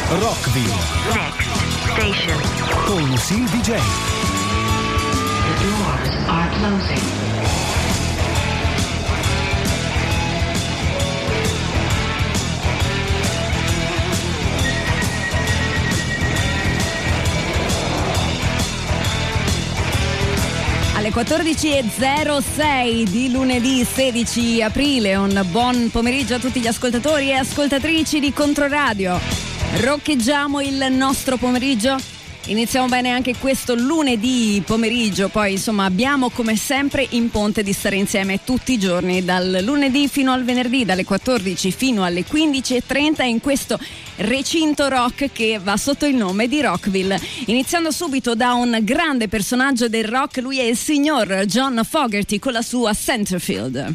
Rockville. Next station. Con Lucille DJ. The doors are closing. Alle 14.06 di lunedì 16 aprile, un buon pomeriggio a tutti gli ascoltatori e ascoltatrici di Controradio. Roccheggiamo il nostro pomeriggio, iniziamo bene anche questo lunedì pomeriggio, poi insomma abbiamo come sempre in ponte di stare insieme tutti i giorni, dal lunedì fino al venerdì, dalle 14 fino alle 15.30 in questo recinto rock che va sotto il nome di Rockville. Iniziando subito da un grande personaggio del rock, lui è il signor John Fogerty con la sua Centerfield.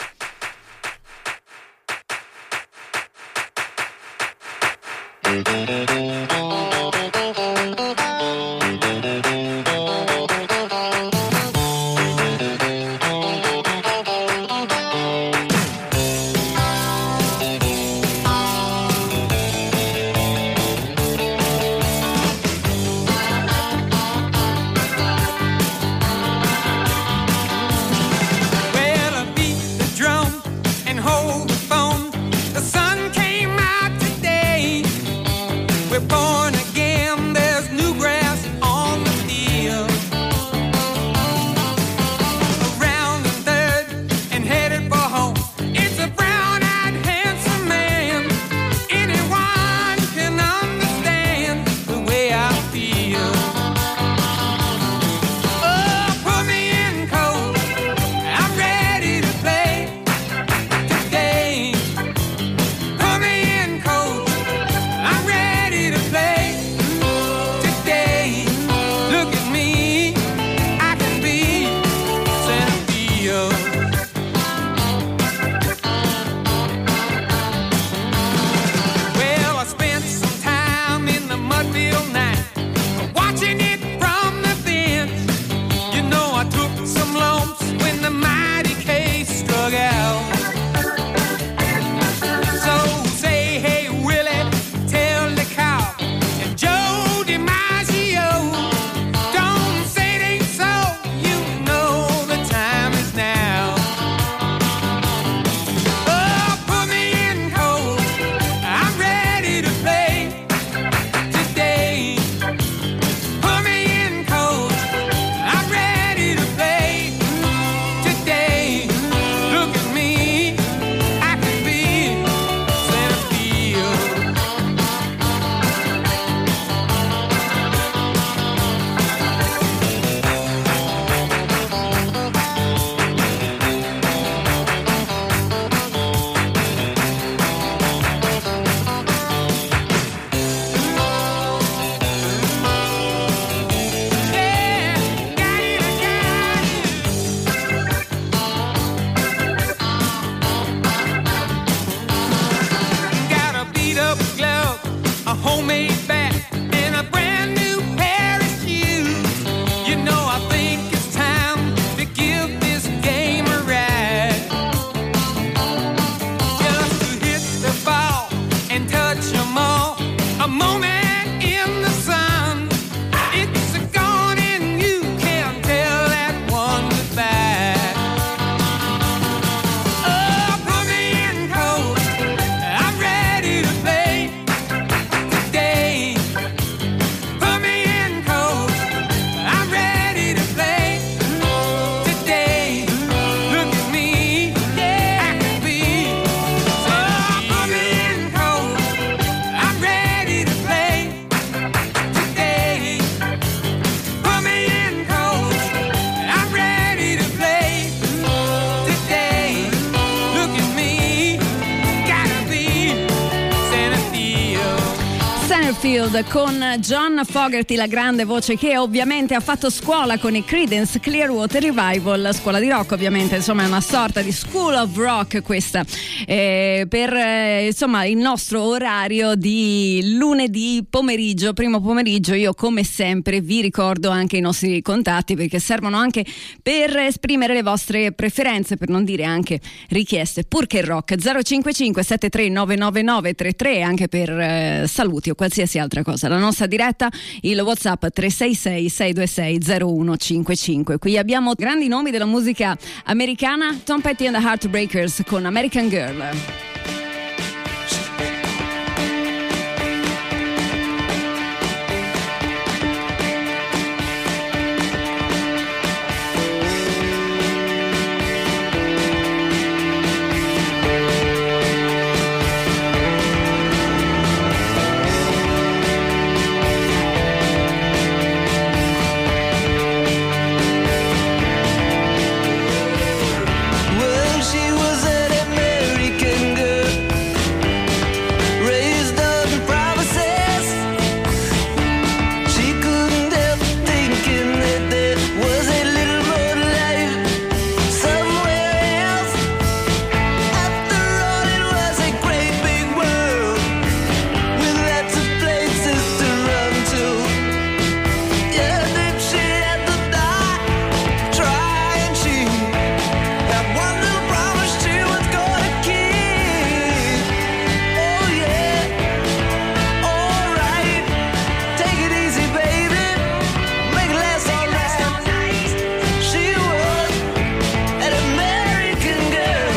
Con John Fogerty, la grande voce che ovviamente ha fatto scuola con i Creedence Clearwater Revival, scuola di rock ovviamente, insomma è una sorta di School of Rock questa, per insomma il nostro orario di lunedì pomeriggio, primo pomeriggio. Io come sempre vi ricordo anche i nostri contatti perché servono anche per esprimere le vostre preferenze, per non dire anche richieste, purché rock. 055 73 999 33 anche per saluti o qualsiasi qualsiasi altra cosa. La nostra diretta, il WhatsApp 366-626-0155. Qui abbiamo grandi nomi della musica americana, Tom Petty and the Heartbreakers con American Girl. Well, she was an American girl, raised on promises. She couldn't help thinking that there was a little more life somewhere else. After all, it was a great big world with lots of places to run to. Yeah, then she had to die trying. She had one little promise she was gonna keep. Oh yeah, alright. Take it easy, baby. Make it last all night. She was an American girl.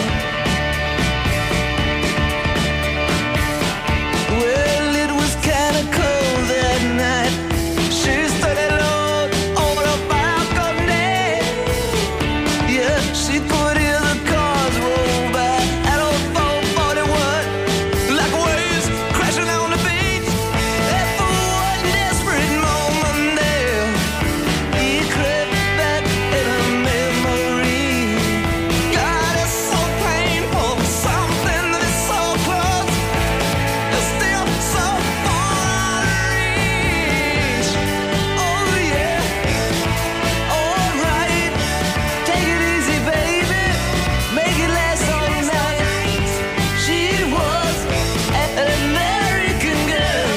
Well, it was kinda cold that night. She stood alone on a balcony. Yeah, she could hear the cars roll by at old 441, like waves crashing on the beach. And for one desperate moment there, he crept back in her memory. God, it's so painful, something that is so close, is still so far out of reach. Oh yeah, alright. Take it easy, baby. Make it last all night. She was an American girl.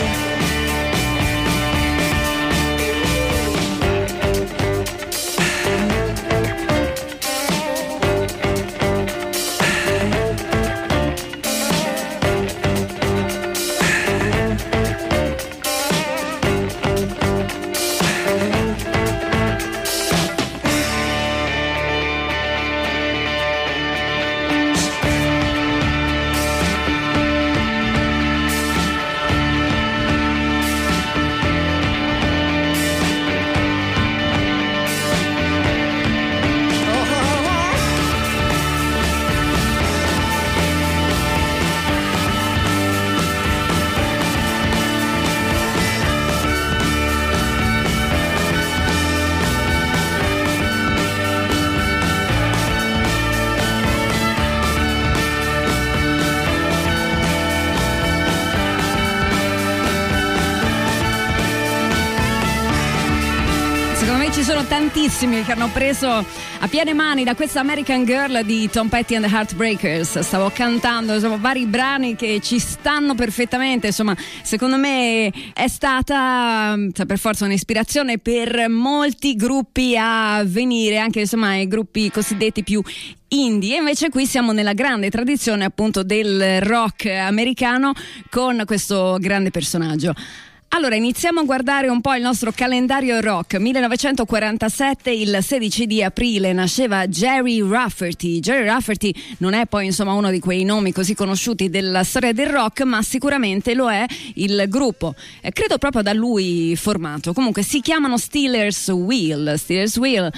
Secondo me ci sono tantissimi che hanno preso a piene mani da questa American Girl di Tom Petty and the Heartbreakers. Stavo cantando, insomma, vari brani che ci stanno perfettamente. Insomma, secondo me è stata per forza un'ispirazione per molti gruppi a venire, anche insomma i gruppi cosiddetti più indie. E invece qui siamo nella grande tradizione appunto del rock americano con questo grande personaggio. Allora, iniziamo a guardare un po' il nostro calendario rock. 1947, il 16 di aprile, nasceva Gerry Rafferty. Gerry Rafferty non è poi insomma uno di quei nomi così conosciuti della storia del rock, ma sicuramente lo è il gruppo, credo proprio da lui formato. Comunque si chiamano Stealers Wheel. Stealers Wheel,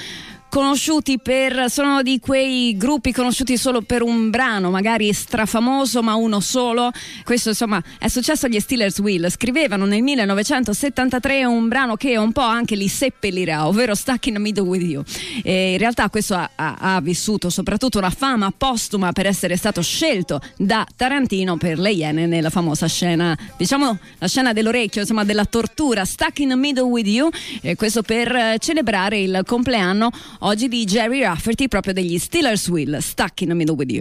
sono di quei gruppi conosciuti solo per un brano, magari strafamoso ma uno solo. Questo insomma è successo agli Stealers Wheel. Scrivevano nel 1973 un brano che un po' anche li seppellirà, ovvero Stuck in the Middle with You. E in realtà questo ha vissuto soprattutto una fama postuma per essere stato scelto da Tarantino per Le Iene nella famosa scena, diciamo la scena dell'orecchio, insomma della tortura, Stuck in the Middle with You. E questo per celebrare il compleanno oggi di Gerry Rafferty, proprio degli Stealers Wheel, Stuck in the Middle with You.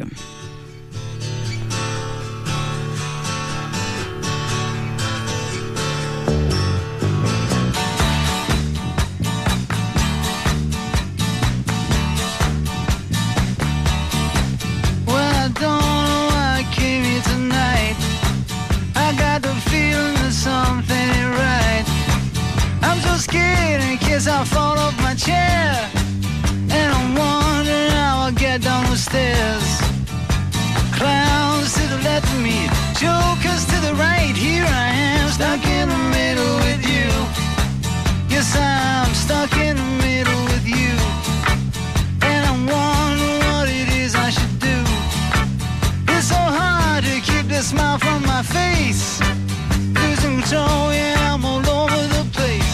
Well, I don't know why I came here tonight. I got the feeling that something guess I'll fall off my chair. And I'm wondering how I'll get down the stairs. Clowns to the left of me, jokers to the right. Here I am, stuck in the middle with you. Yes, I'm stuck in the middle with you. And I'm wondering what it is I should do. It's so hard to keep the smile from my face. Losing control, yeah, I'm all over the place.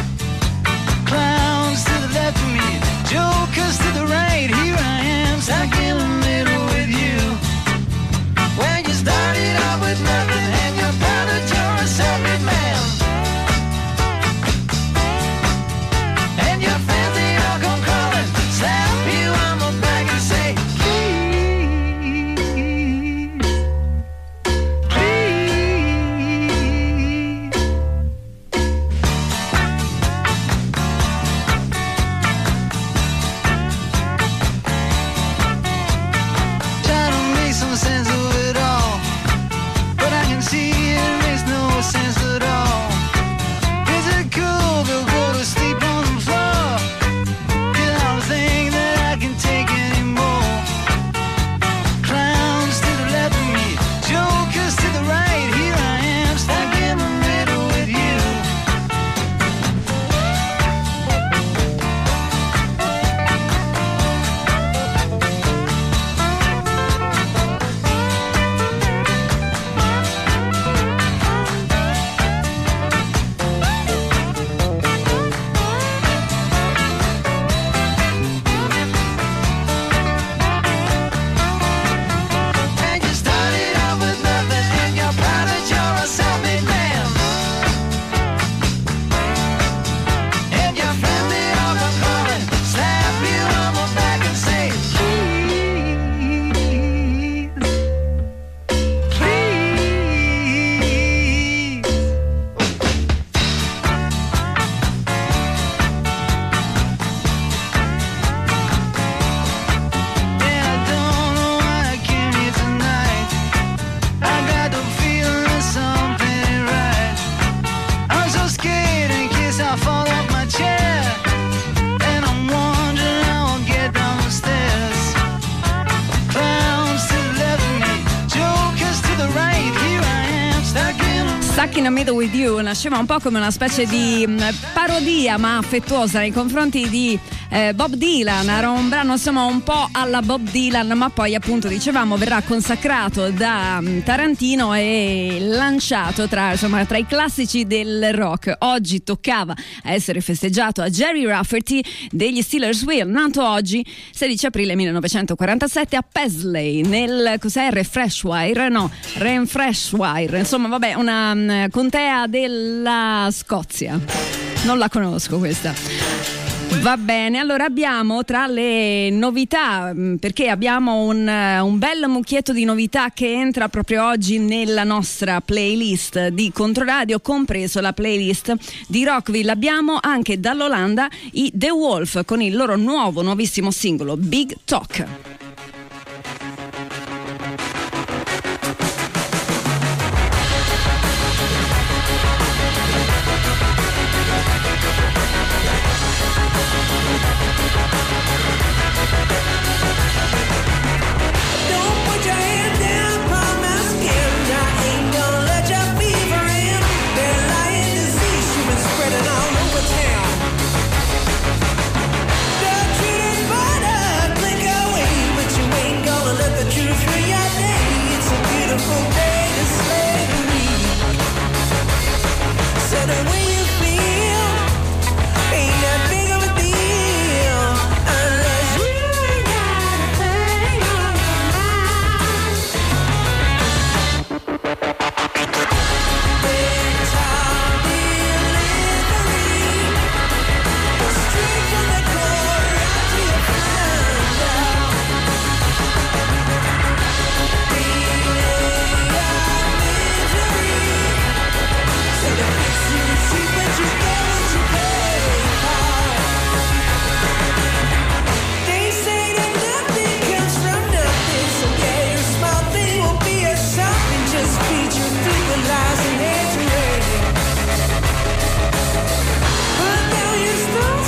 Clowns to the left of me, jokers to the right. Here I am, stuck in the middle with you. When you started out with nothing and you're proud that you're a self-made man. And your friends, they all come crawling, slap you on the back and say, please, please. Try to make some sense of it all, but I can see it makes no sense at all. Is it cool to go to sleep on the floor? 'Cause I don't think that I can take anymore. Clowns to the left of me, jokers to the right. Here I am, stuck in the middle with you. And you started out with nothing and you're proud that you're a self-made man. And your friends, they all come calling, slap you on the back and say, please, please. Yeah, I don't know why I came here tonight. I got the feeling that something ain't right. I'm so scared in case I fall off my chair. And I'm wondering how I'll get down the stairs. Clowns to the left of me, jokers to the right. Here I am, stuck in a Stuck in the Middle with You nasceva un po' come una specie di parodia ma affettuosa nei confronti di Bob Dylan. Era un brano insomma un po' alla Bob Dylan, ma poi appunto dicevamo verrà consacrato da Tarantino e lanciato tra i classici del rock. Oggi toccava essere festeggiato a Jerry Rafferty degli Steelers Wheel, nato oggi 16 aprile 1947 a Paisley nel Renfrewshire, insomma vabbè, una contea della Scozia. Non la conosco questa. Va bene, allora abbiamo tra le novità, perché abbiamo un bel mucchietto di novità che entra proprio oggi nella nostra playlist di Controradio, compreso la playlist di Rockville. Abbiamo anche dall'Olanda i The Wolf con il loro nuovissimo singolo Big Talk. But now you're stuck.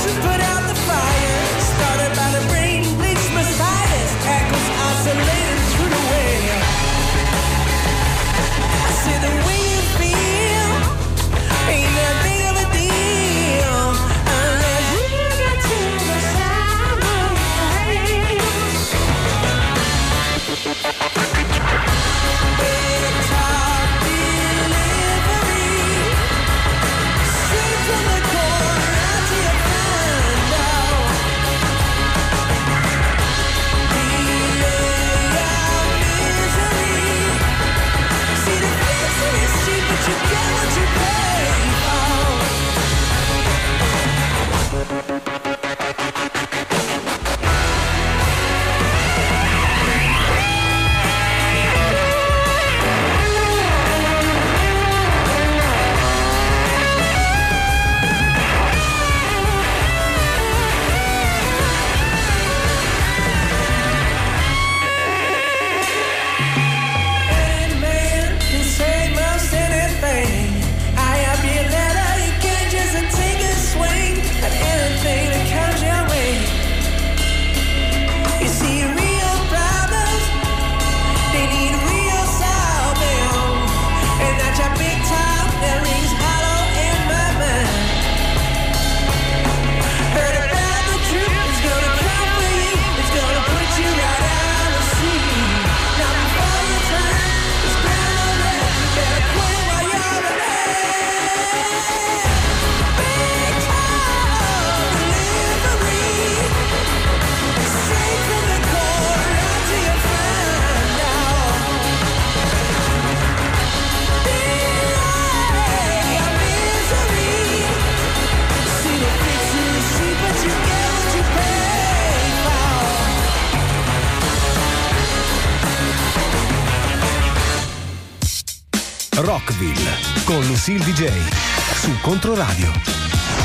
Rockville con Lucille DJ su Controradio.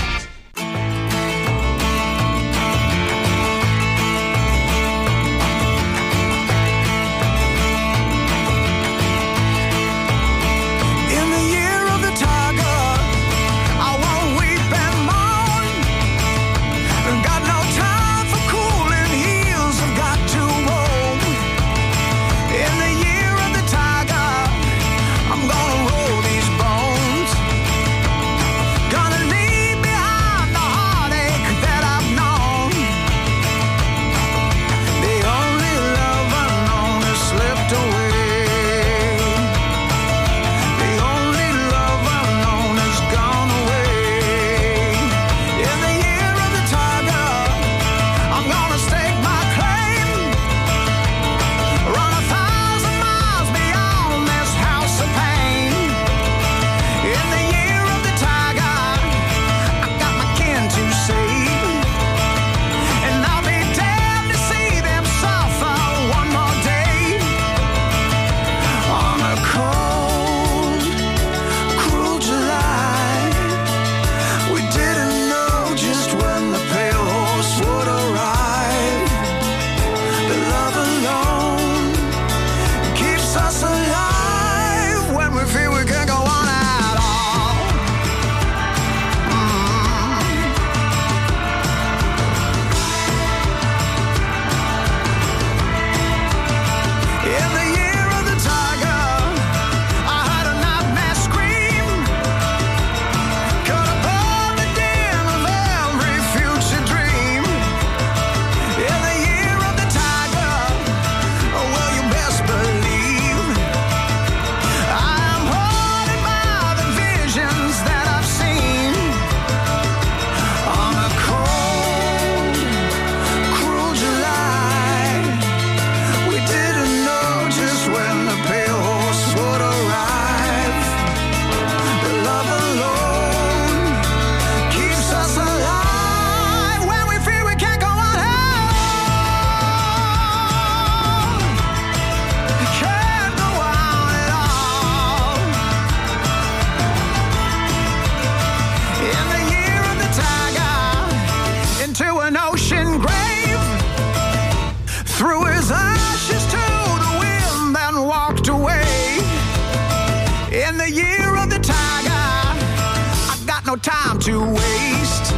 No time to waste.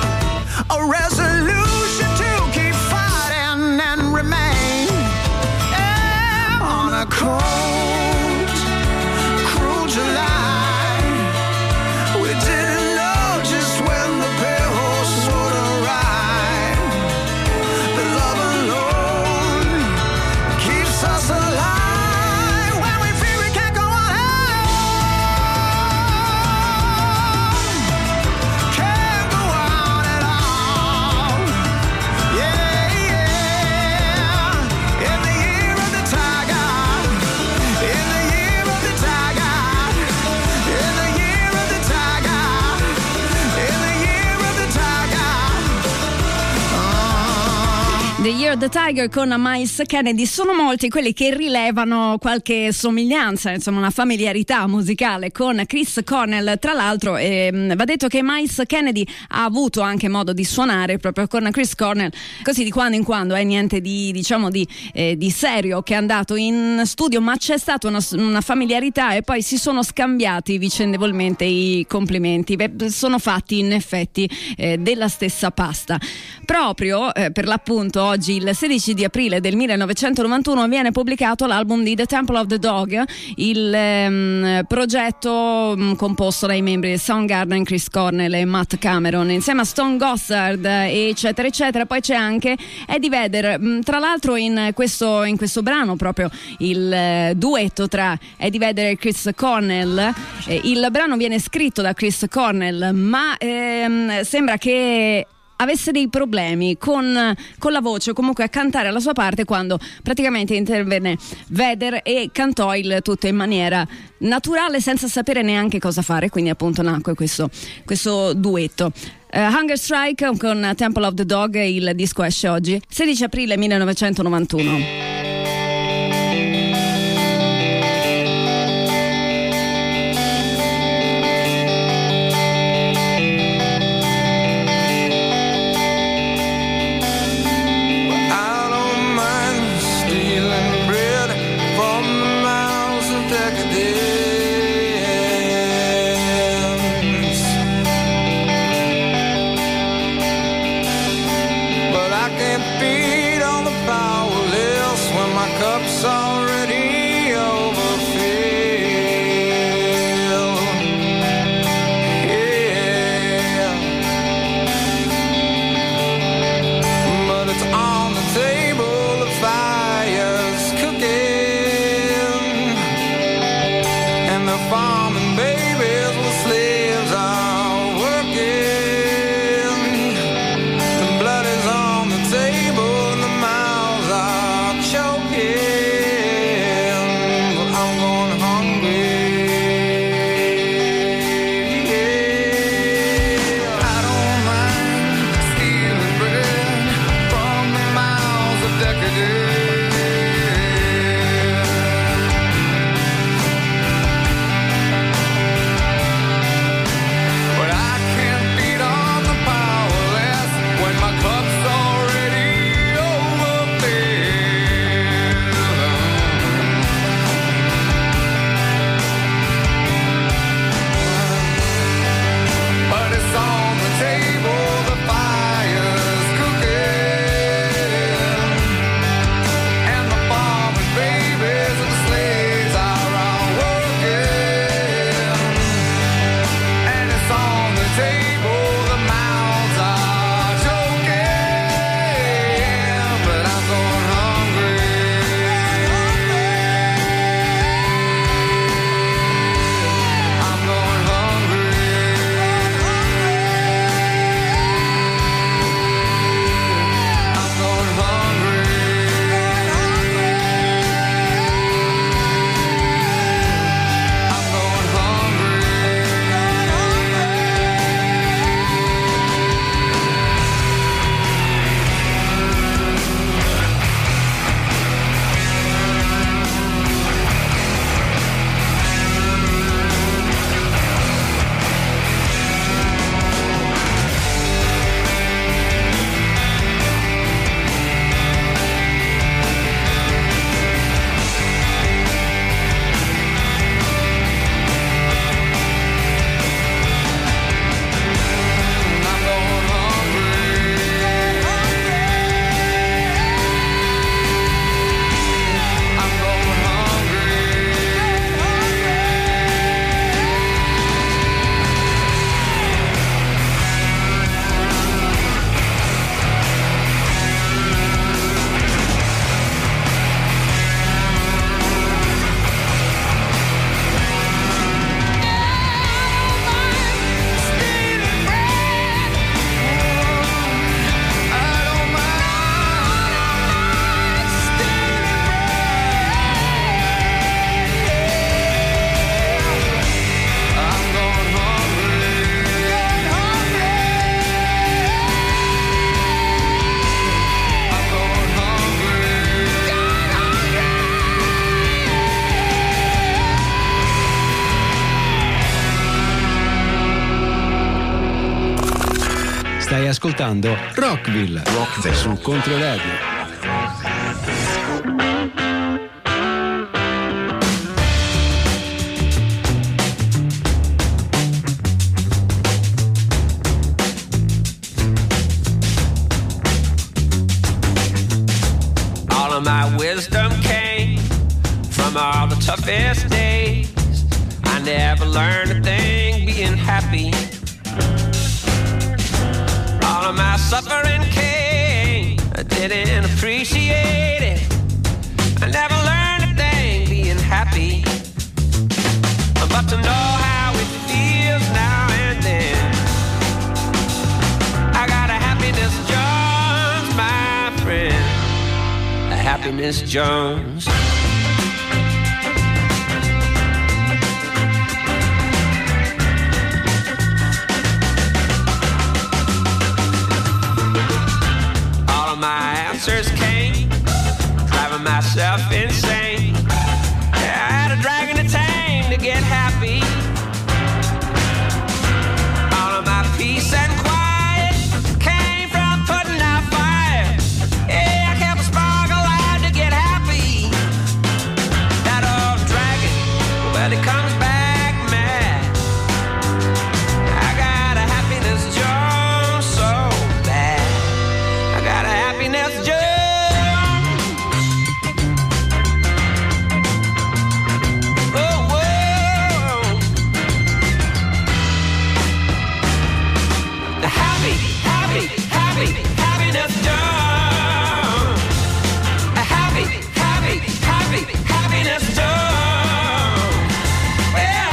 A resolution to keep fighting and remain on a cold, cruel July. We didn't know just when the pale horse would arrive. The love alone keeps us alive when we feel we can't go on. The Year of the Tiger con Miles Kennedy. Sono molti quelli che rilevano qualche somiglianza, insomma una familiarità musicale con Chris Cornell. Tra l'altro va detto che Miles Kennedy ha avuto anche modo di suonare proprio con Chris Cornell, così di quando in quando, niente di diciamo di serio che è andato in studio, ma c'è stata una familiarità e poi si sono scambiati vicendevolmente i complimenti. Sono fatti in effetti della stessa pasta. Proprio per l'appunto oggi, il 16 di aprile del 1991, viene pubblicato l'album di The Temple of the Dog, il progetto composto dai membri di Soundgarden, Chris Cornell e Matt Cameron, insieme a Stone Gossard, eccetera eccetera. Poi c'è anche Eddie Vedder. Tra l'altro in questo brano proprio il duetto tra Eddie Vedder e Chris Cornell, il brano viene scritto da Chris Cornell, ma sembra che avesse dei problemi con la voce, comunque a cantare alla sua parte, quando praticamente intervenne Vedder e cantò il tutto in maniera naturale senza sapere neanche cosa fare, quindi appunto nacque questo duetto. Hunger Strike con Temple of the Dog, il disco esce oggi 16 aprile 1991. Stai ascoltando Rockville su Controradio. All of my wisdom came from all the toughest days. I never learned a thing being happy. All of my suffering came, I didn't appreciate it. I never learned a thing being happy. But to know how it feels now and then, I got a happiness Jones, my friend. A happiness Jones. My answers came, driving myself insane. Yeah, I had a dragon to tame to get happy. All of my peace and quiet came from putting out fire. Yeah, I kept a spark alive to get happy. That old dragon, well, it comes back mad. I got a happiness Jones so bad. I got a happiness Jones. Oh, whoa. The happiness Jones. A happiness Jones. Well,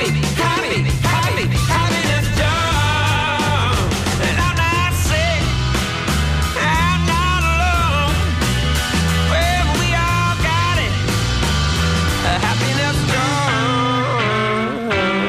happiness Jones. And I'm not sick. I'm not alone. Well, we all got it. A happiness Jones.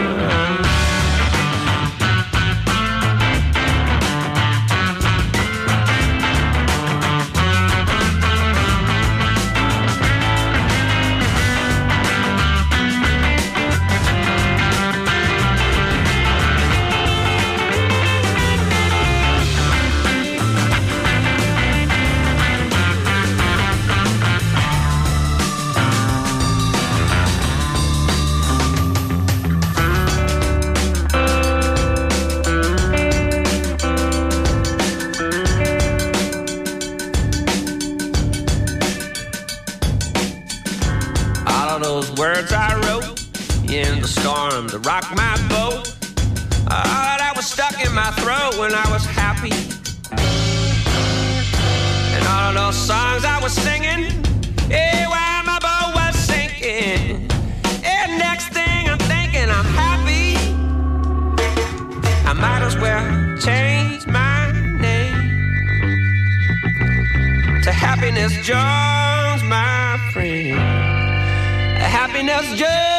All of those words I wrote in the storm to rock my boat. That was stuck in my throat when I was happy. And all of those songs I was singing, yeah, while my boat was sinking. And next thing I'm thinking I'm happy. I might as well change my name to Happiness Jones, my friend. Happiness Jones.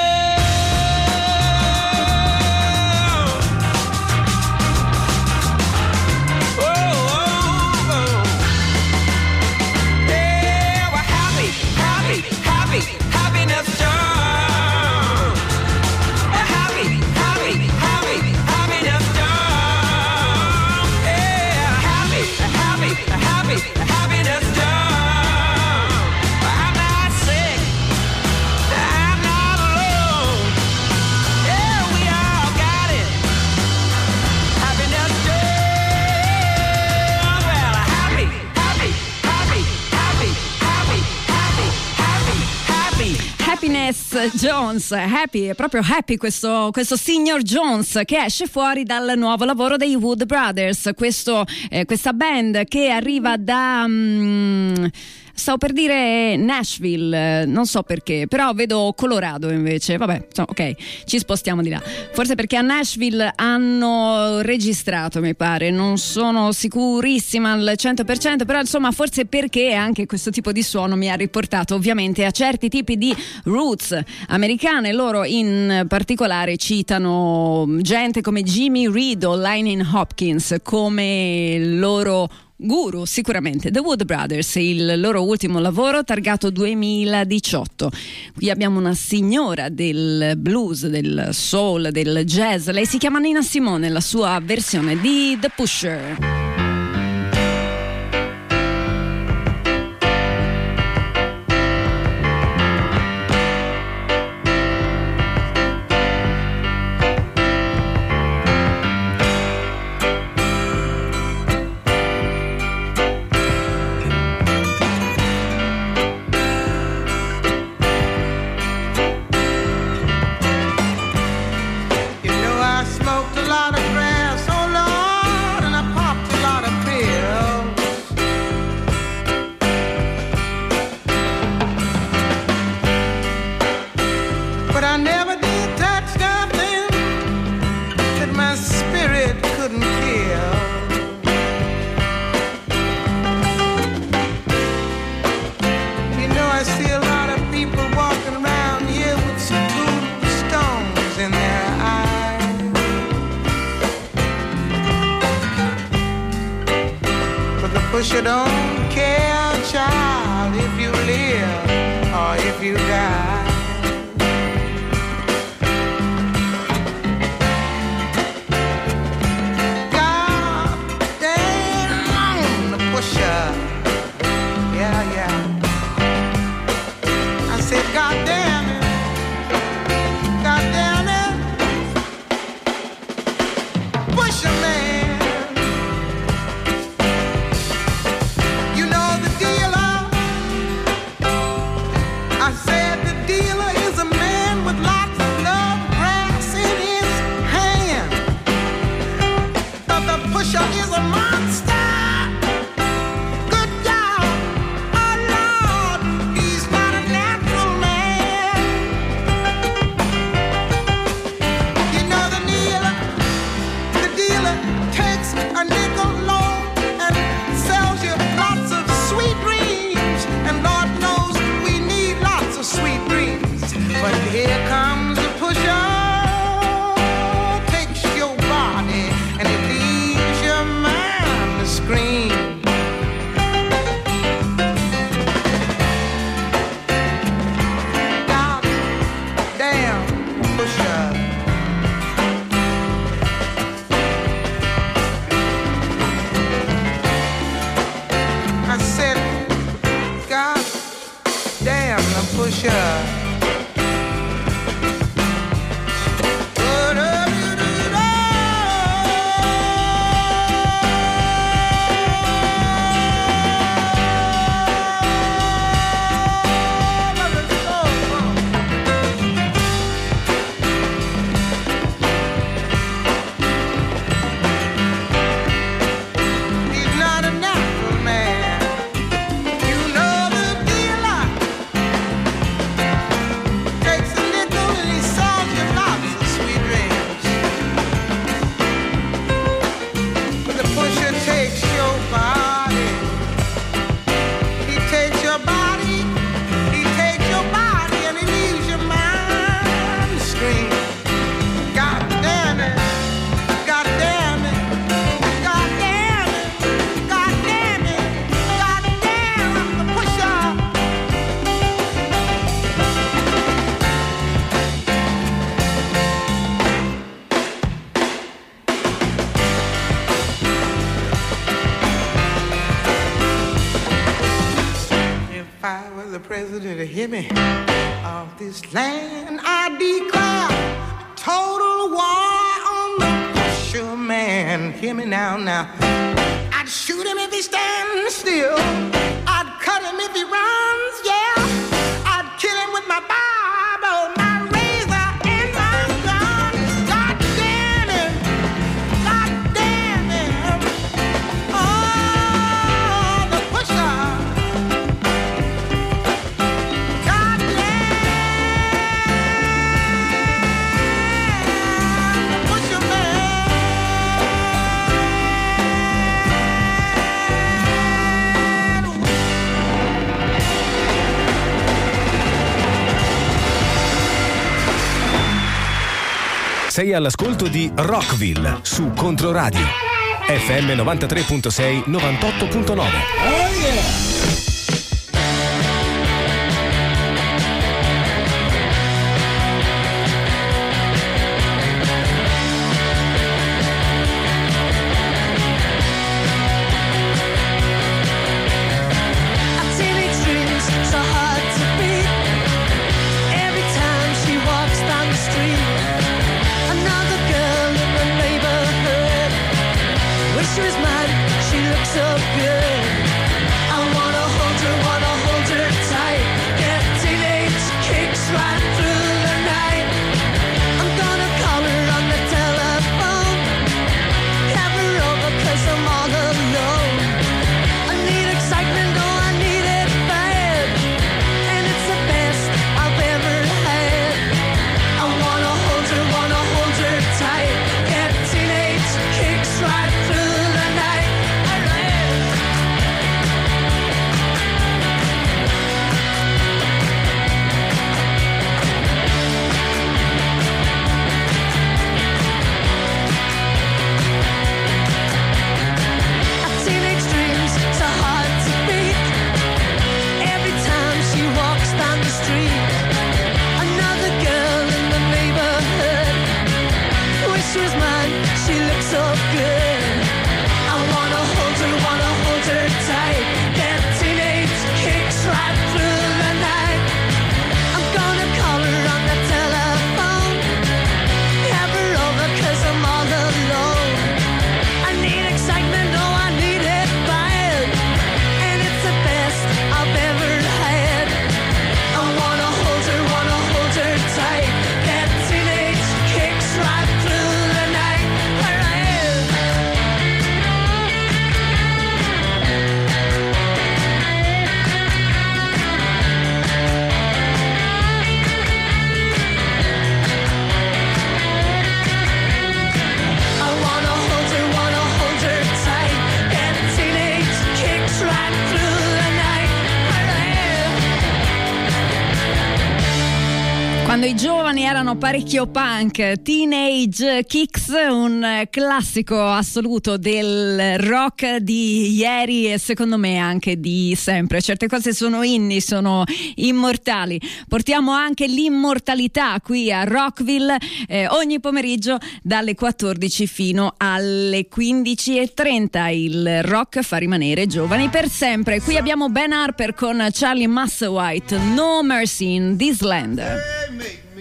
Oh, oh, oh. Yeah, we're happiness Jones. Happiness Jones. Yeah, happiness Jones. I'm not sick. I'm not alone. Yeah, we all got it. Happiness Jones. Well, happy. Happiness Jones, happy, è proprio happy questo signor Jones che esce fuori dal nuovo lavoro dei Wood Brothers, questa band che arriva da stavo per dire Nashville, non so perché, però vedo Colorado invece, vabbè, ok, ci spostiamo di là. Forse perché a Nashville hanno registrato, mi pare, non sono sicurissima al 100%, però insomma forse perché anche questo tipo di suono mi ha riportato ovviamente a certi tipi di roots americane. Loro in particolare citano gente come Jimmy Reed o Lightning Hopkins come loro guru, sicuramente. The Wood Brothers, il loro ultimo lavoro targato 2018. Qui abbiamo una signora del blues, del soul, del jazz. Lei si chiama Nina Simone, la sua versione di The Pusher. lot of grass, oh Lord, and I popped a lot of pills. But I never did touch nothing that my spirit couldn't kill. You know, I see a lot of people walking around here with some tombstones in their eyes. But the pusher don't care, child, if you live or if you die. President of Hemi of this land, I declare total war on the pusher man. Hear me now. I'd shoot him if he stands still. I'd cut him if he runs, yeah. I'd kill him with my Bible, my razor, and my gun. God damn him. God damn him. Oh, the pusher. Sei all'ascolto di Rockville su Controradio FM 93.6 98.9. Oh yeah! She was mine, she looks so good. so good. I wanna hold her tight. That teenage kicks right through the night. I'm gonna call her on the telephone, have her over 'cause I'm all alone. I need excitement, oh I need it bad, and it's the best I've ever had. I wanna hold her tight. That teenage kicks right through the night. Where I am. I wanna hold her tight. That teenage kicks right through the night. Where I am. Quando i giovani erano parecchio punk, Teenage Kicks, un classico assoluto del rock di ieri e secondo me anche di sempre. Certe cose sono inni, sono immortali. Portiamo anche l'immortalità qui a Rockville ogni pomeriggio dalle 14 fino alle 15:30. Il rock fa rimanere giovani per sempre. Qui abbiamo Ben Harper con Charlie Musselwhite, No Mercy in This Land. They make me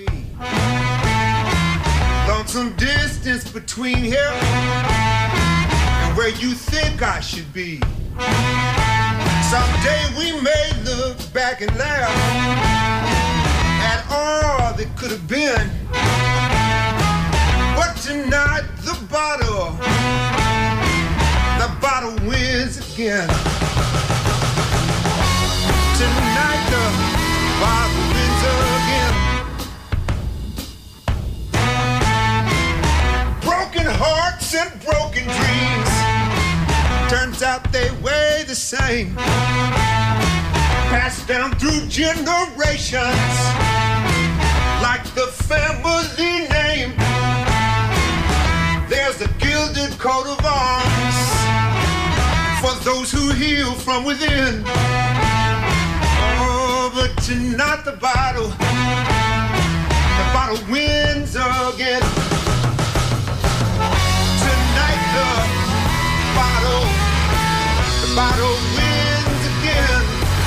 lonesome distance between here and where you think I should be. Someday we may look back and laugh at all that could have been. But tonight the bottle wins again. Tonight the bottle wins again. Broken hearts and broken dreams, turns out they weigh the same. Passed down through generations like the family name. There's a gilded coat of arms for those who heal from within. Oh, but tonight the bottle wins again. Tonight the bottle wins again.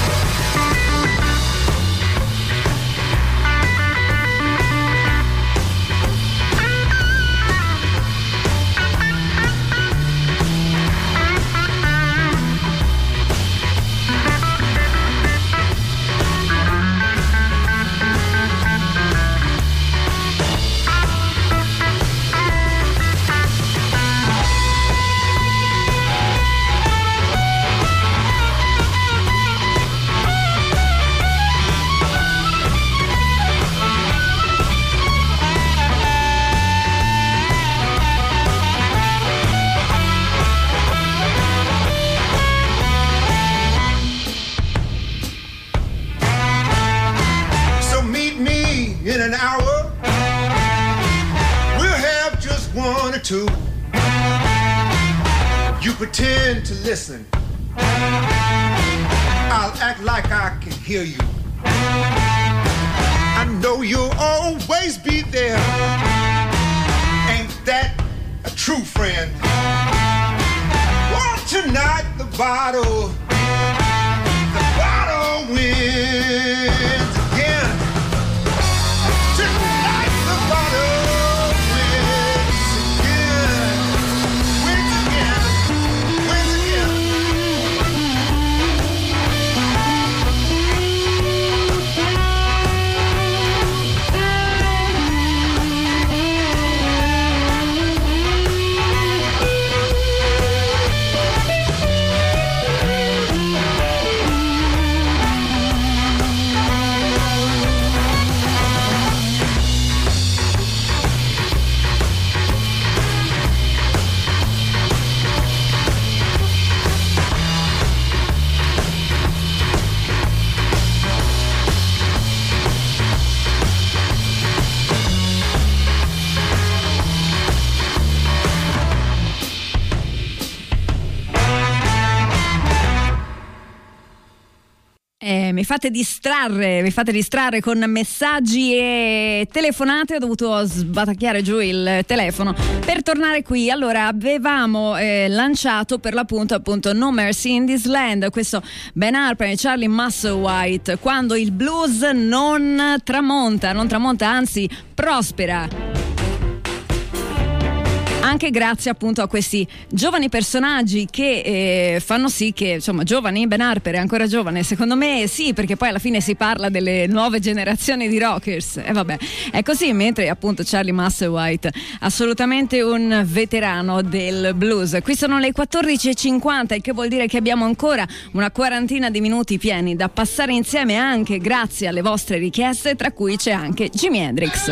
In an hour, we'll have just one or two. You pretend to listen, I'll act like I can hear you. I know you'll always be there. Ain't that a true friend? Well, tonight the bottle wins again. Tonight the bottle wins again. Wins again. Wins again. Mi fate distrarre con messaggi e telefonate. Ho dovuto sbatacchiare giù il telefono per tornare qui. Allora, avevamo lanciato per l'appunto appunto No Mercy in This Land, questo Ben Harper e Charlie Musselwhite, quando il blues non tramonta, anzi prospera. Anche grazie appunto a questi giovani personaggi che fanno sì che, insomma, giovani, Ben Harper è ancora giovane, secondo me sì, perché poi alla fine si parla delle nuove generazioni di rockers e vabbè, è così, mentre appunto Charlie Musselwhite assolutamente un veterano del blues. Qui sono le 14:50, il che vuol dire che abbiamo ancora una quarantina di minuti pieni da passare insieme, anche grazie alle vostre richieste, tra cui c'è anche Jimi Hendrix.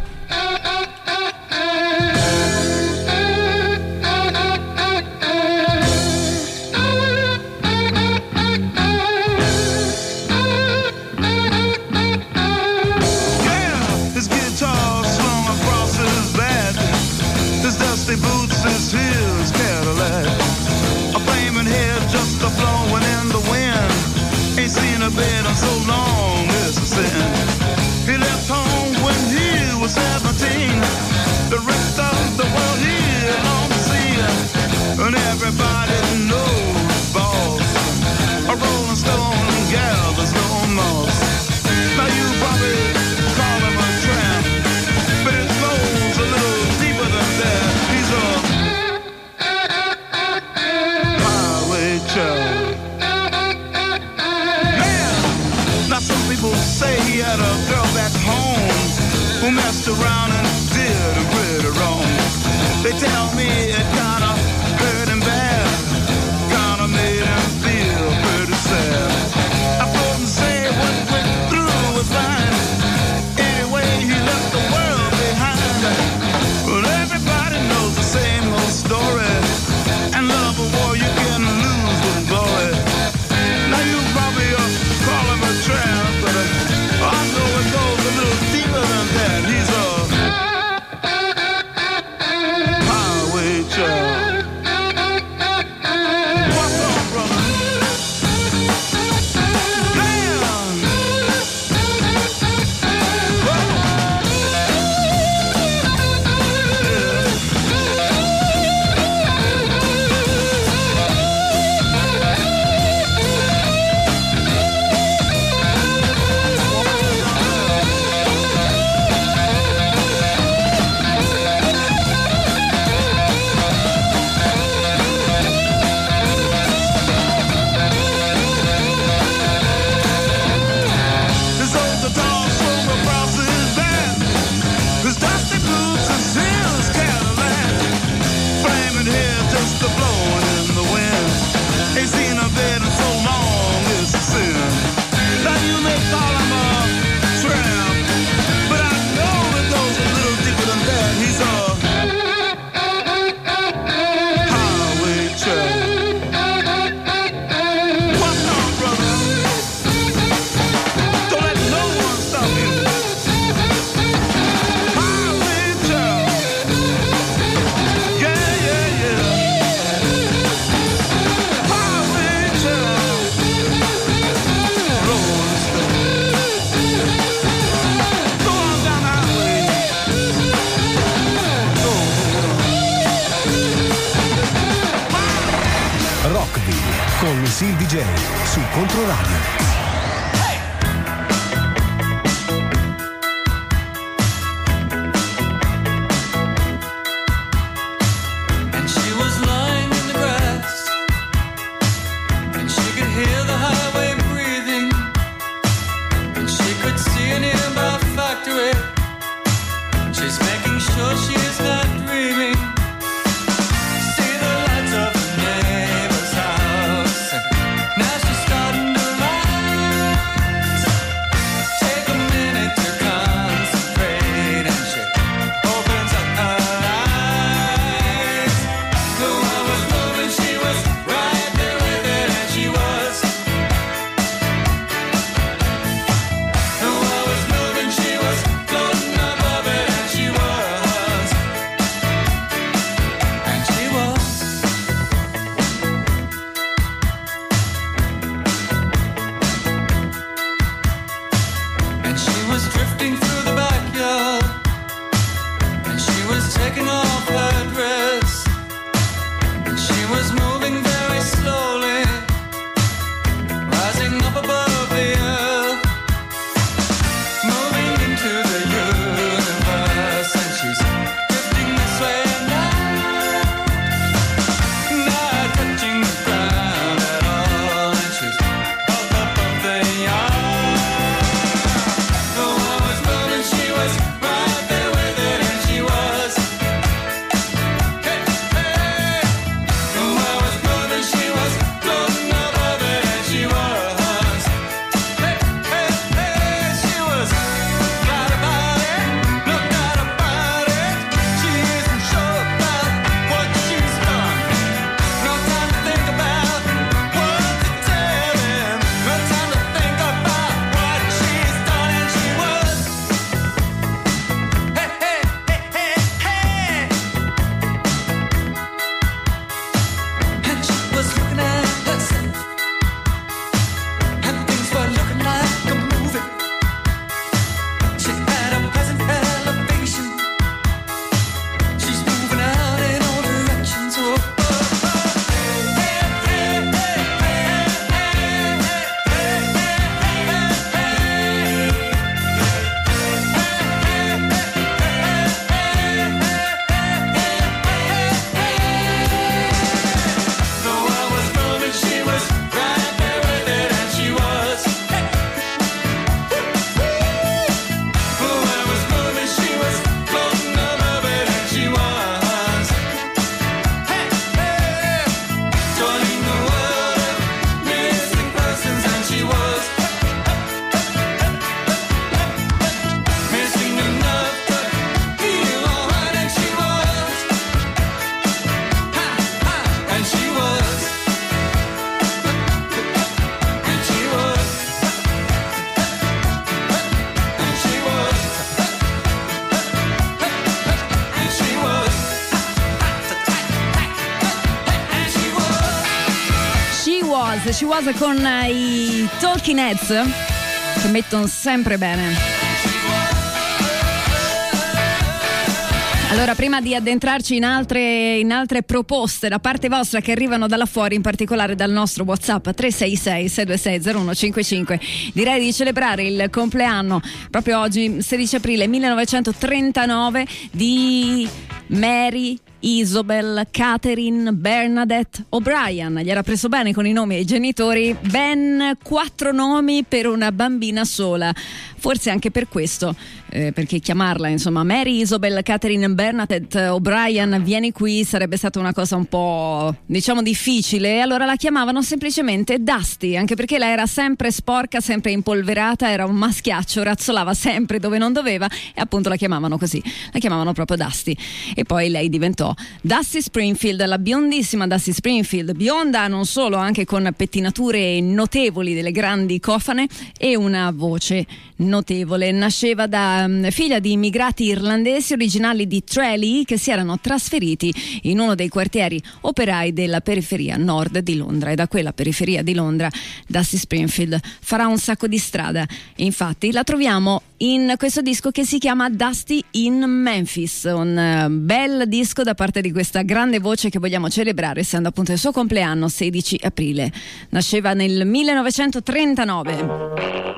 Boots, his heels, Cadillac, a flaming head just a blowing in the wind. Ain't seen a bed in so long, it's a sin. He left home when he was 17. The rest of the world he alone to see, and everybody knows boss. A rolling stone gathers no moss. Now you probably call him a tramp, but it goes a little deeper than that. Highway child. Man, now some people say he had a girl back home who messed around and did him pretty wrong. They tell me it kinda hurt him bad, kinda made him feel pretty sad. I couldn't say what went through his mind. Anyway, he left the world behind. But everybody knows the same old story. And love a war you can lose with glory. Now you probably call him a tramp, but I know it goes a little deeper than that. He's a highway child. What's up, brother? Damn! con Lucille DJ su Controradio. Now she's starting to ride. She Was con i Talking Heads che mettono sempre bene. Allora, prima di addentrarci in altre proposte da parte vostra che arrivano dalla fuori, in particolare dal nostro WhatsApp 366-626-0155, direi di celebrare il compleanno proprio oggi, 16 aprile 1939, di Mary Isobel Catherine Bernadette O'Brien. Gli era preso bene con i nomi ai genitori, ben 4 nomi per una bambina sola. Forse anche per questo, perché chiamarla insomma Mary Isobel Catherine Bernadette O'Brien vieni qui sarebbe stata una cosa un po' diciamo difficile, e allora la chiamavano semplicemente Dusty, anche perché lei era sempre sporca, sempre impolverata, era un maschiaccio, razzolava sempre dove non doveva e appunto la chiamavano così, la chiamavano proprio Dusty. E poi lei diventò Dusty Springfield, la biondissima Dusty Springfield, bionda non solo, anche con pettinature notevoli, delle grandi cofane e una voce notevole. Nasceva da figlia di immigrati irlandesi originali di Tralee che si erano trasferiti in uno dei quartieri operai della periferia nord di Londra, e da quella periferia di Londra Dusty Springfield farà un sacco di strada. Infatti la troviamo in questo disco che si chiama Dusty in Memphis, un bel disco da parte di questa grande voce che vogliamo celebrare, essendo appunto il suo compleanno 16 aprile. Nasceva nel 1939.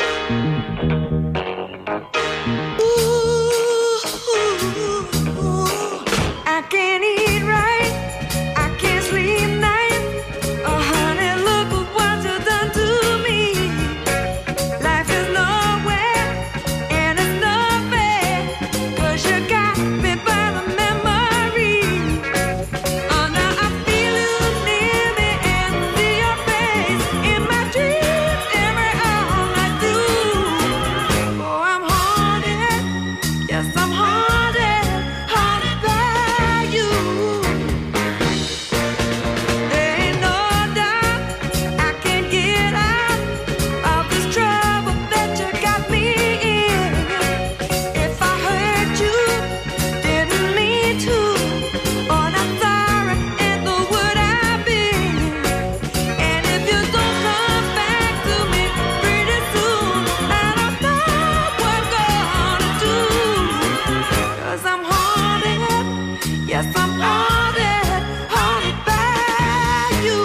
I can't eat right, I can't sleep night. Oh honey, look at what you've done to me. Life is nowhere and it's not fair, 'cause you got me by the memory. Oh now I feel you near me and see your face in my dreams every hour I do. Oh I'm haunted, yes I'm haunted, haunted by you. There ain't no doubt I can't get out of this trouble that you got me in. If I hurt you, didn't mean to, oh not sorry, and the would I be. And if you don't come back to me pretty soon, I don't know what I'm gonna do. 'Cause I'm haunted, yes I'm haunted, haunted by you.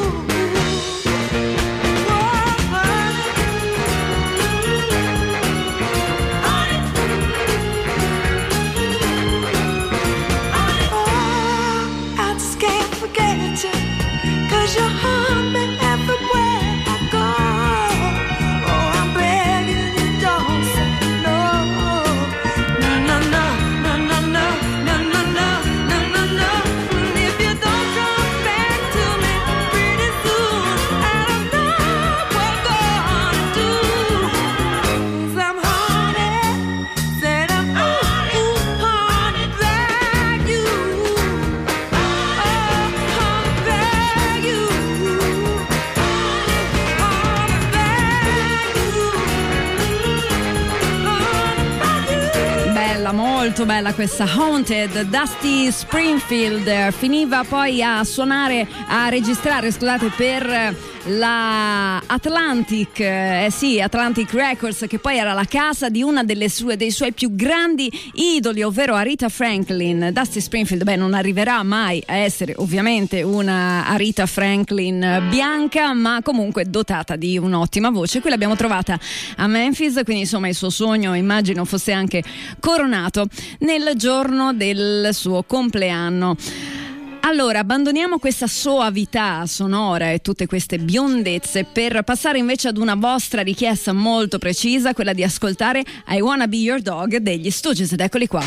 I just can't forget you, 'cause you haunt me everywhere I go. Oh, I'm begging you, don't say no. No, no, no, no, no, no, no, no, no, no, no, no. And if you don't come back to me pretty soon, I don't know what I'm gonna do. 'Cause I'm haunted, said I'm haunted by you. Oh, haunted by you. Haunted by you. Bella, molto bella questa Haunted. Dusty Springfield finiva poi a suonare, a registrare, scusate, per la Atlantic, Atlantic Records, che poi era la casa di una dei suoi più grandi idoli, ovvero Aretha Franklin. Dusty Springfield, non arriverà mai a essere ovviamente una Aretha Franklin bianca, ma comunque dotata di un'ottima voce. Qui l'abbiamo trovata a Memphis, quindi insomma il suo sogno immagino fosse anche coronato nel giorno del suo compleanno. Allora, abbandoniamo questa soavità sonora e tutte queste biondezze per passare invece ad una vostra richiesta molto precisa, quella di ascoltare I Wanna Be Your Dog degli Stooges, ed eccoli qua.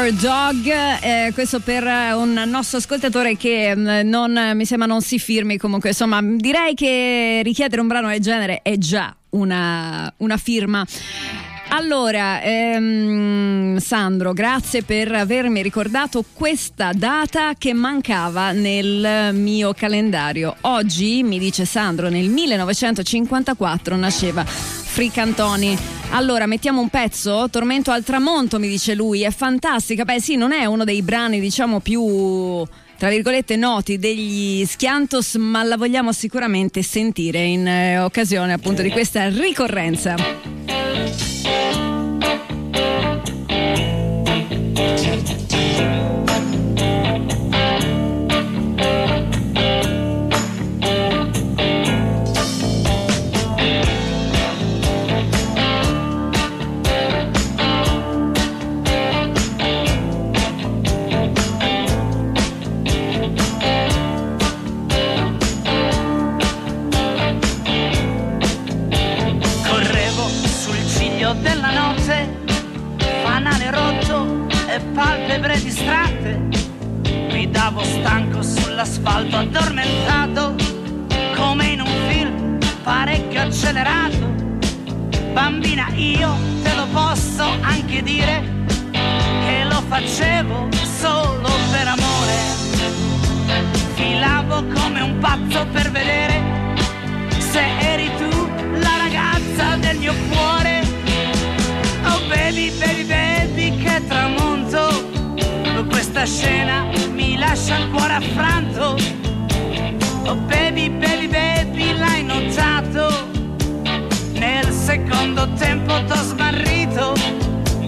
Your Dog, questo per un nostro ascoltatore che non mi sembra non si firmi. Comunque insomma direi che richiedere un brano del genere è già una firma. Allora, Sandro, grazie per avermi ricordato questa data che mancava nel mio calendario. Oggi, mi dice Sandro, nel 1954 nasceva Fricantoni. Allora, mettiamo un pezzo? Tormento al tramonto, mi dice lui, è fantastica. Beh sì, non è uno dei brani diciamo più, tra virgolette, noti degli Schiantos, ma la vogliamo sicuramente sentire in occasione appunto di questa ricorrenza. Della notte, fanale rotto e palpebre distratte, guidavo stanco sull'asfalto addormentato, come in un film parecchio accelerato. Bambina, io te lo posso anche dire che lo facevo solo per amore. Filavo come un pazzo per vedere se eri tu la ragazza del mio cuore. Oh baby, baby, baby, che tramonto, questa scena mi lascia il cuore affranto. Oh baby, baby, baby, l'hai notato, nel secondo tempo t'ho smarrito.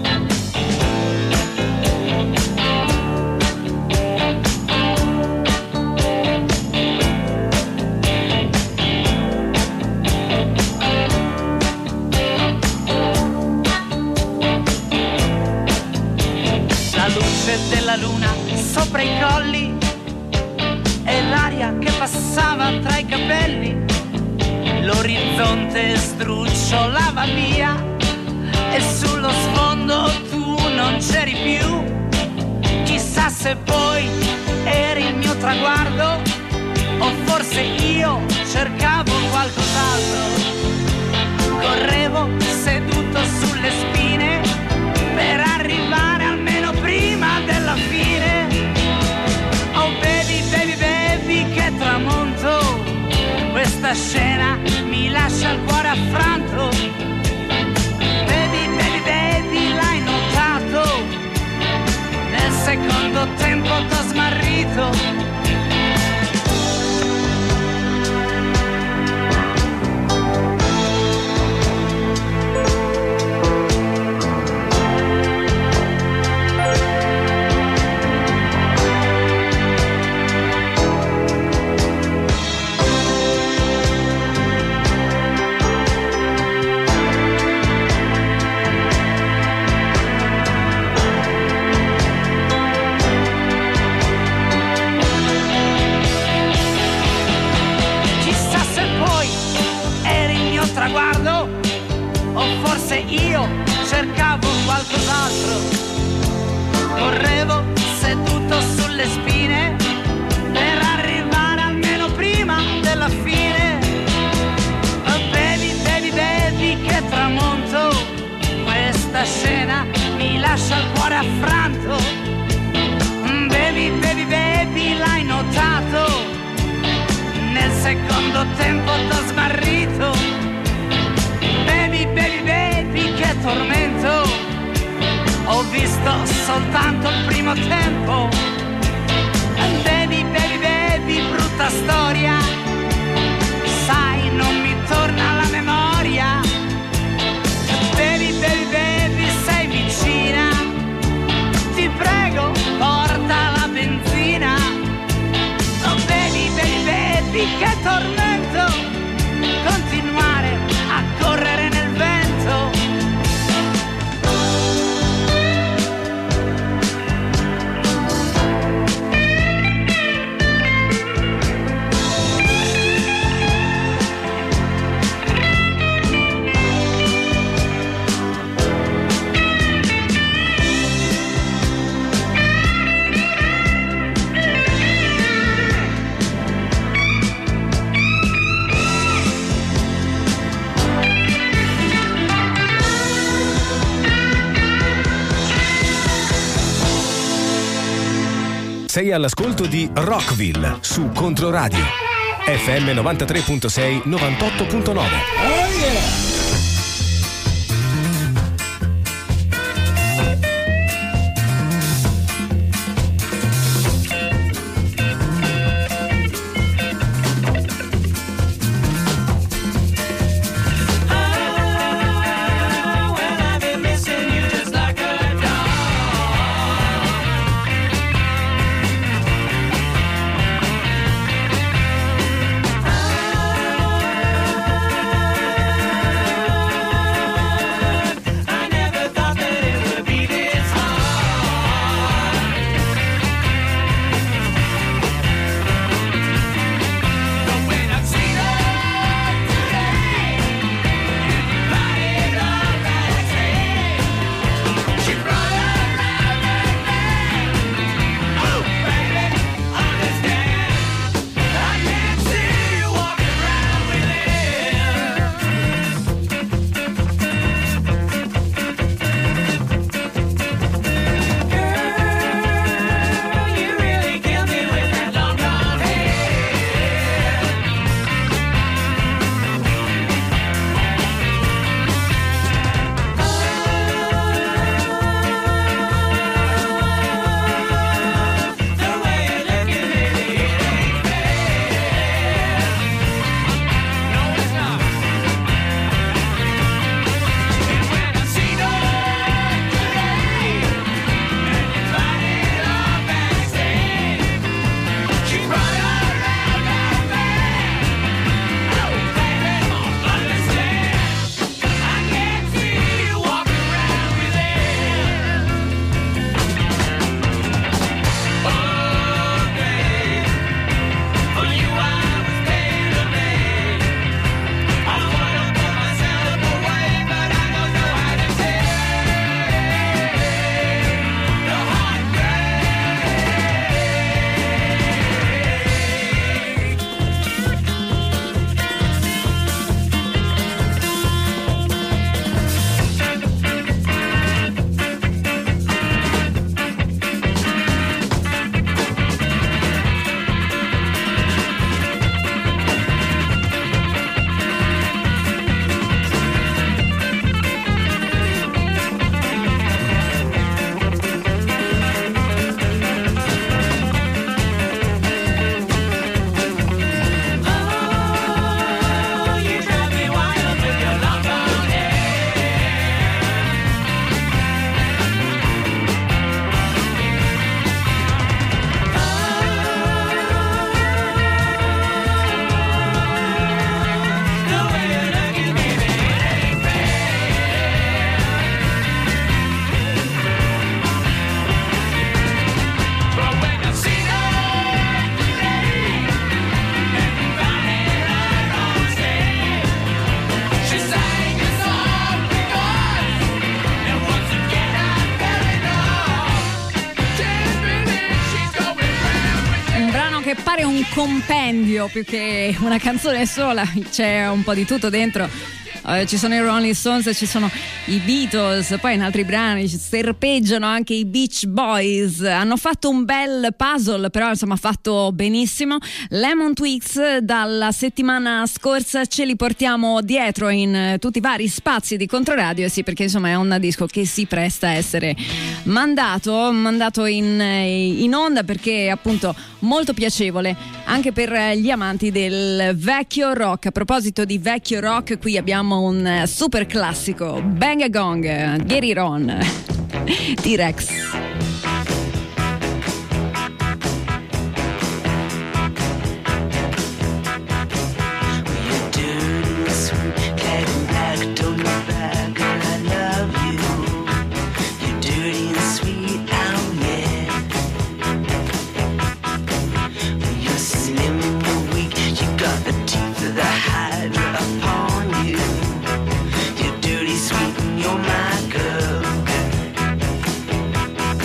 Della luna sopra i colli e l'aria che passava tra i capelli, l'orizzonte sdrucciolava via e sullo sfondo tu non c'eri più. Chissà se poi eri il mio traguardo o forse io cercavo qualcos'altro. Correvo seduto sulle spine per arrivare almeno prima della fine. Oh baby, baby, baby, che tramonto, questa scena mi lascia il cuore affranto. Baby, baby, baby, l'hai notato, nel secondo tempo t'ho smarrito. Traguardo o forse io cercavo qualcos'altro. Correvo seduto sulle spine per arrivare almeno prima della fine. Oh baby, baby, baby, che tramonto, questa scena mi lascia il cuore affranto. Baby, baby, baby, l'hai notato, nel secondo tempo t'ho smarrito. Baby, baby, baby, che tormento, ho visto soltanto il primo tempo. Baby, baby, baby, brutta storia, sai non mi torna alla memoria. Baby, baby, baby, sei vicina, ti prego porta la benzina. Oh baby, baby, baby, che tormento, continuare a correre nel vento. Sei all'ascolto di Rockville su Controradio. FM 93.6 98.9. Oh yeah! che pare un compendio più che una canzone sola, c'è un po' di tutto dentro. Ci sono i Rolling Stones, ci sono i Beatles, poi in altri brani serpeggiano anche i Beach Boys. Hanno fatto un bel puzzle, però insomma fatto benissimo. Lemon Twigs dalla settimana scorsa ce li portiamo dietro in tutti i vari spazi di Controradio, sì, perché insomma è un disco che si presta a essere mandato in onda, perché appunto molto piacevole anche per gli amanti del vecchio rock. A proposito di vecchio rock, qui abbiamo un super classico, Bang a Gong, Get It On, T-Rex. You're dirty, sweet, and you're my girl.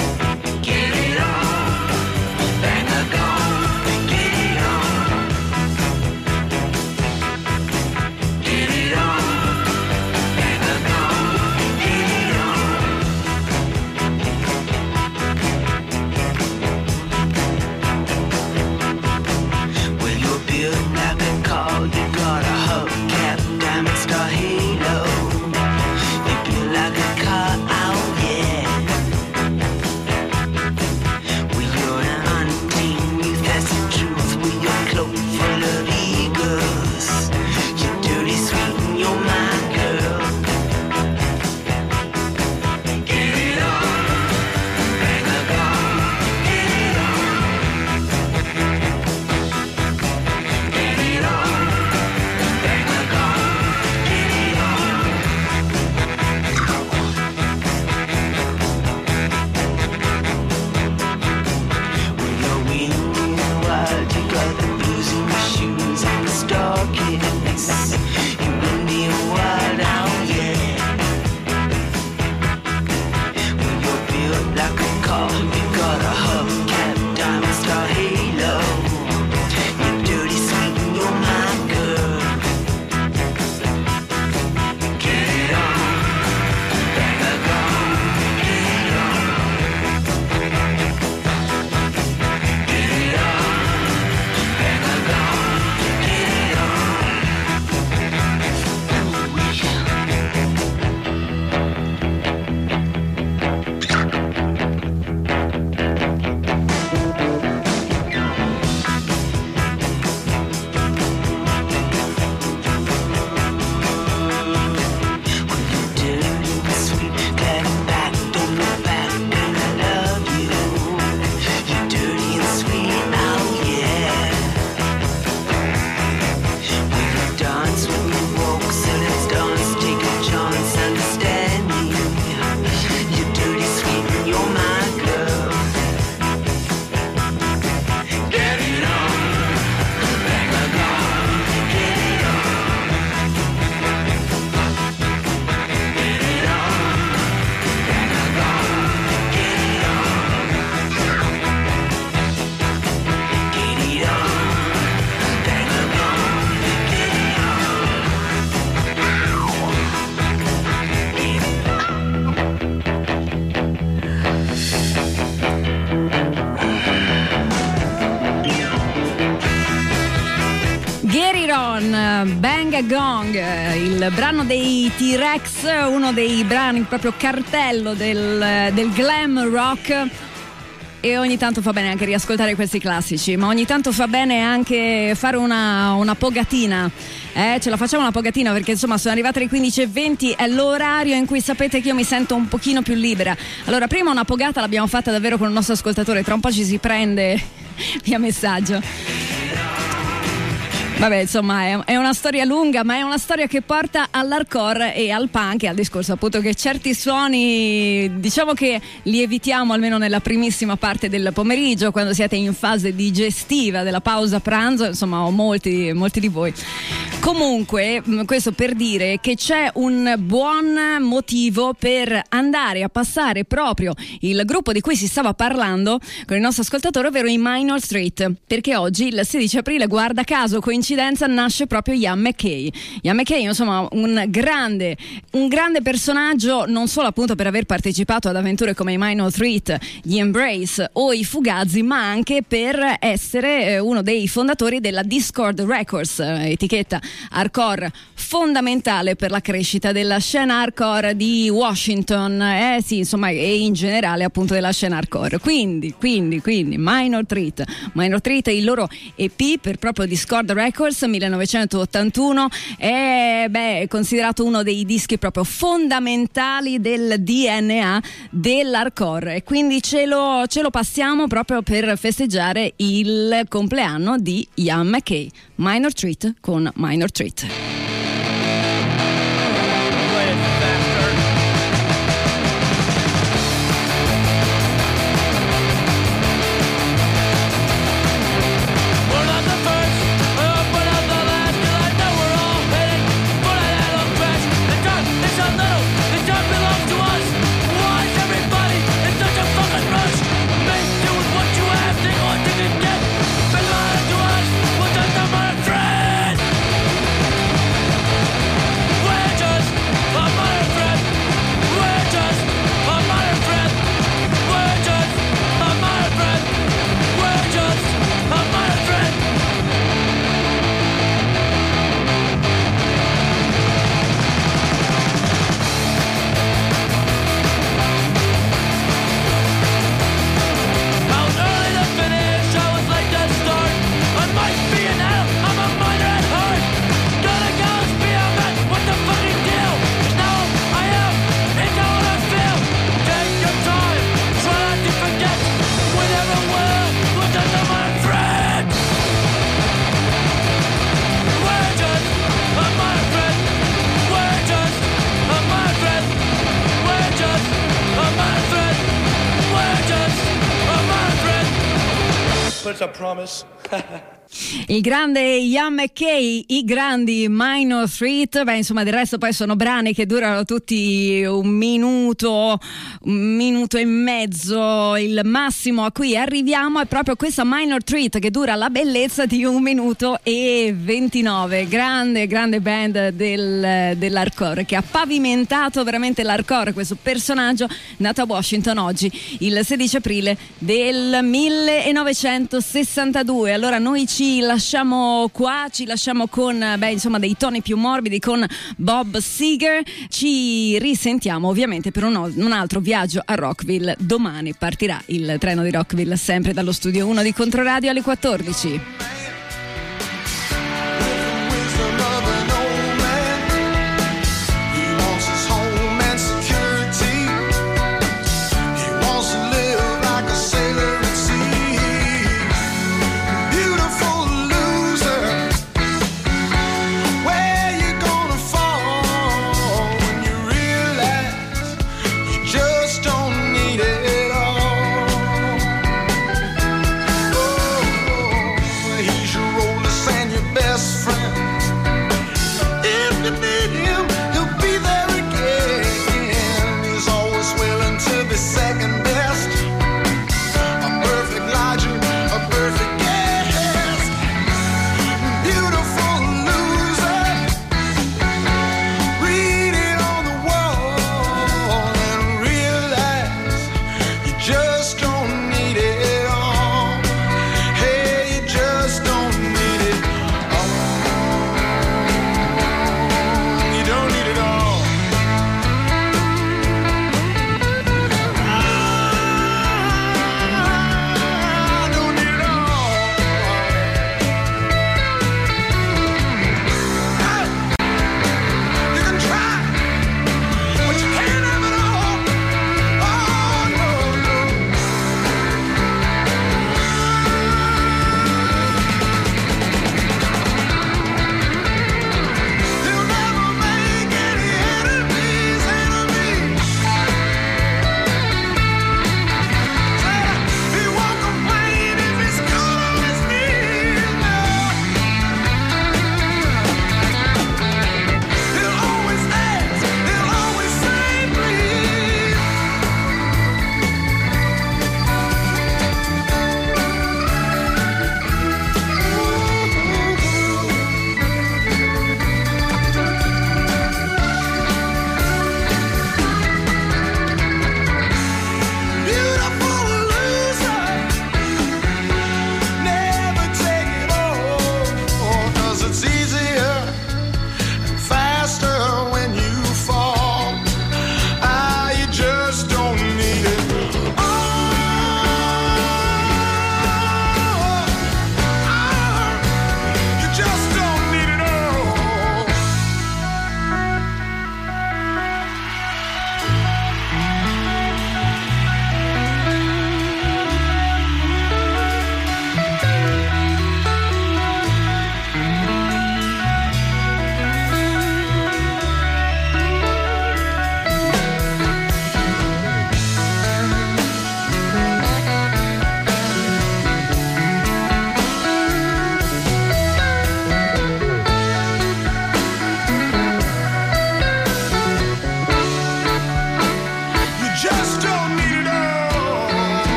Sharon, Bang a Gong, il brano dei T-Rex, uno dei brani proprio cartello del glam rock. E ogni tanto fa bene anche riascoltare questi classici, ma ogni tanto fa bene anche fare una pogatina. Ce la facciamo una pogatina, perché insomma sono arrivate le 15:20, è l'orario in cui sapete che io mi sento un pochino più libera. Allora, prima una pogata l'abbiamo fatta davvero con il nostro ascoltatore, tra un po' ci si prende via messaggio. Vabbè, insomma, è una storia lunga, ma è una storia che porta all'hardcore e al punk, e al discorso appunto che certi suoni, diciamo che li evitiamo almeno nella primissima parte del pomeriggio, quando siete in fase digestiva della pausa pranzo, insomma, ho molti di voi. Comunque, questo per dire che c'è un buon motivo per andare a passare proprio il gruppo di cui si stava parlando con il nostro ascoltatore, ovvero i Minor Street, perché oggi, il 16 aprile, guarda caso, coincidenza, nasce proprio Ian MacKaye. Ian MacKaye, insomma, un grande personaggio, non solo appunto per aver partecipato ad avventure come i Minor Street, gli Embrace o i Fugazi, ma anche per essere uno dei fondatori della Dischord Records, etichetta hardcore fondamentale per la crescita della scena hardcore di Washington, sì, insomma, e in generale appunto della scena hardcore. Quindi Minor Threat, il loro EP per proprio Dischord Records 1981, è considerato uno dei dischi proprio fondamentali del DNA dell'hardcore, e quindi ce lo passiamo proprio per festeggiare il compleanno di Ian MacKaye. Minor Threat con Minor Threat. Il grande Ian MacKaye, i grandi Minor Threat, insomma, del resto poi sono brani che durano tutti un minuto e mezzo, il massimo a cui arriviamo è proprio questa Minor Threat, che dura la bellezza di 1 minuto e 29. Grande band dell'hardcore, che ha pavimentato veramente l'hardcore, questo personaggio nato a Washington oggi, il 16 aprile del 1962. Allora noi ci lasciamo qua, ci lasciamo con insomma dei toni più morbidi con Bob Seger. Ci risentiamo ovviamente per un altro viaggio a Rockville. Domani partirà il treno di Rockville, sempre dallo studio 1 di Controradio alle 14.